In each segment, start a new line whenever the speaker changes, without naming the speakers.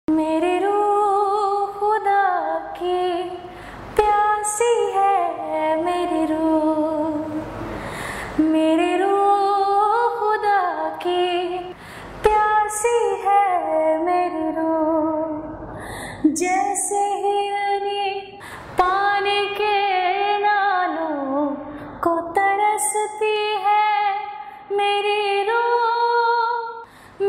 मेरी रूह खुदा की प्यासी है, मेरी रूह खुदा की प्यासी है, मेरी रूह। जैसे हिरनी पानी के नालों को तरसती है, मेरी रूह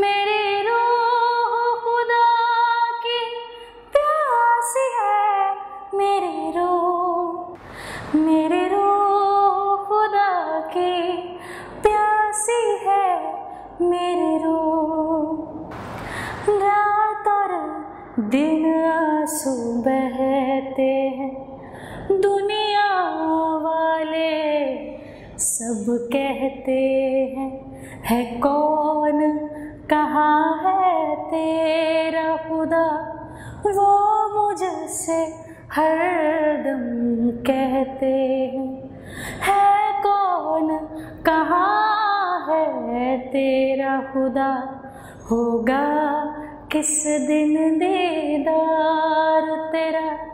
खुदा की प्यासी है, मेरी रूह खुदा की प्यासी है, मेरी रूह। रात और दिन आंसू बहते हैं, दुनिया वाले सब कहते हैं, है कौन, कहाँ है तेरा खुदा। वो मुझसे हरदम कहते हैं, है कौन, कहाँ है तेरा खुदा। होगा किस दिन दीदार तेरा।